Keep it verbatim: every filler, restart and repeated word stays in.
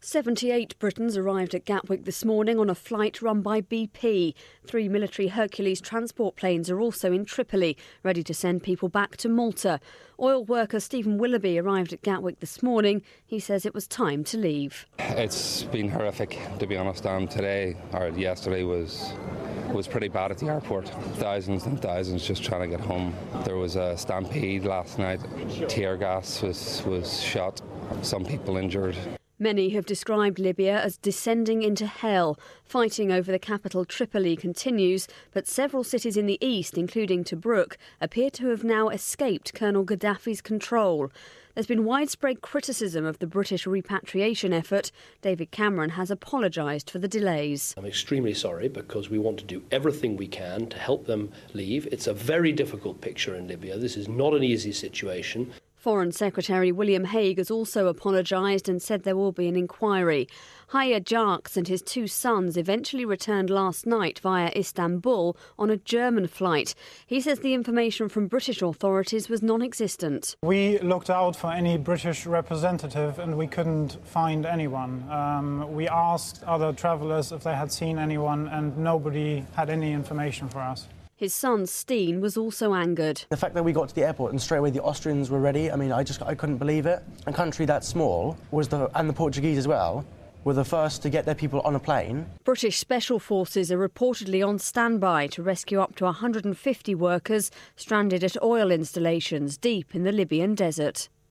seventy-eight Britons arrived at Gatwick this morning on a flight run by B P. Three military Hercules transport planes are also in Tripoli, ready to send people back to Malta. Oil worker Stephen Willoughby arrived at Gatwick this morning. He says it was time to leave. It's been horrific, to be honest. Um, today, or yesterday, was was pretty bad at the airport. Thousands and thousands just trying to get home. There was a stampede last night. Tear gas was, was shot. Some people injured. Many have described Libya as descending into hell. Fighting over the capital Tripoli continues, but several cities in the east, including Tobruk, appear to have now escaped Colonel Gaddafi's control. There's been widespread criticism of the British repatriation effort. David Cameron has apologised for the delays. I'm extremely sorry because we want to do everything we can to help them leave. It's a very difficult picture in Libya. This is not an easy situation. Foreign Secretary William Hague has also apologised and said there will be an inquiry. Hayya Jarks and his two sons eventually returned last night via Istanbul on a German flight. He says the information from British authorities was non-existent. We looked out for any British representative and we couldn't find anyone. Um, we asked other travellers if they had seen anyone and nobody had any information for us. His son, Steen, was also angered. The fact that we got to the airport and straight away the Austrians were ready, I mean, I just I couldn't believe it. A country that small, was the and the Portuguese as well, were the first to get their people on a plane. British special forces are reportedly on standby to rescue up to one hundred fifty workers stranded at oil installations deep in the Libyan desert.